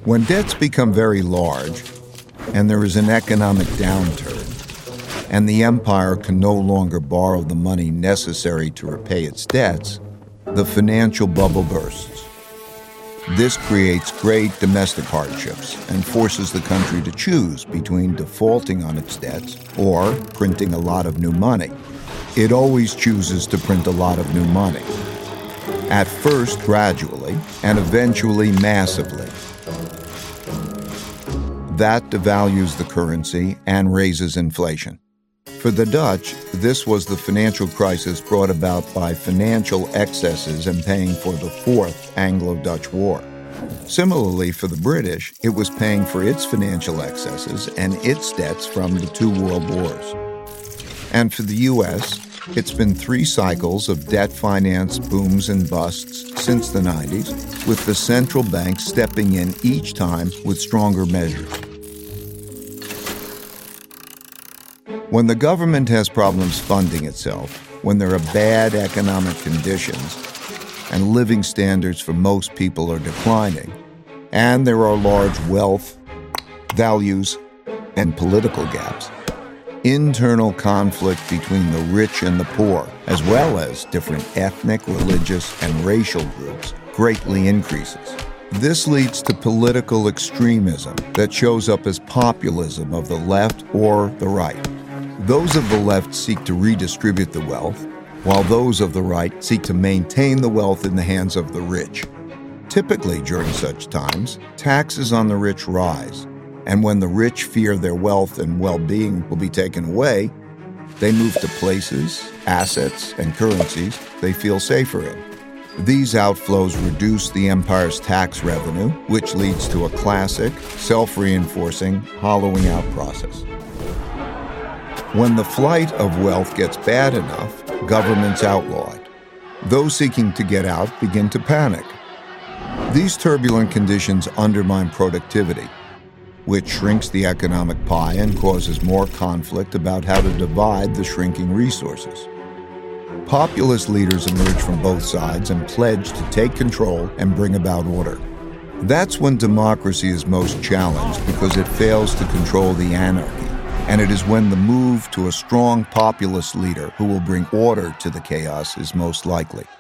When debts become very large, and there is an economic downturn, and the empire can no longer borrow the money necessary to repay its debts, the financial bubble bursts. This creates great domestic hardships and forces the country to choose between defaulting on its debts or printing a lot of new money. It always chooses to print a lot of new money, at first gradually and eventually massively. That devalues the currency and raises inflation. For the Dutch, this was the financial crisis brought about by financial excesses and paying for the Fourth Anglo-Dutch War. Similarly, for the British, it was paying for its financial excesses and its debts from the two world wars. And for the U.S., it's been 3 cycles of debt finance booms and busts since the 90s, with the central bank stepping in each time with stronger measures. When the government has problems funding itself, when there are bad economic conditions, and living standards for most people are declining, and there are large wealth, values, and political gaps, internal conflict between the rich and the poor, as well as different ethnic, religious, and racial groups, greatly increases. This leads to political extremism that shows up as populism of the left or the right. Those of the left seek to redistribute the wealth, while those of the right seek to maintain the wealth in the hands of the rich. Typically, during such times, taxes on the rich rise, and when the rich fear their wealth and well-being will be taken away, they move to places, assets, and currencies they feel safer in. These outflows reduce the empire's tax revenue, which leads to a classic, self-reinforcing, hollowing out process. When the flight of wealth gets bad enough, governments outlaw it. Those seeking to get out begin to panic. These turbulent conditions undermine productivity, which shrinks the economic pie and causes more conflict about how to divide the shrinking resources. Populist leaders emerge from both sides and pledge to take control and bring about order. That's when democracy is most challenged because it fails to control the anarchy. And it is when the move to a strong populist leader who will bring order to the chaos is most likely.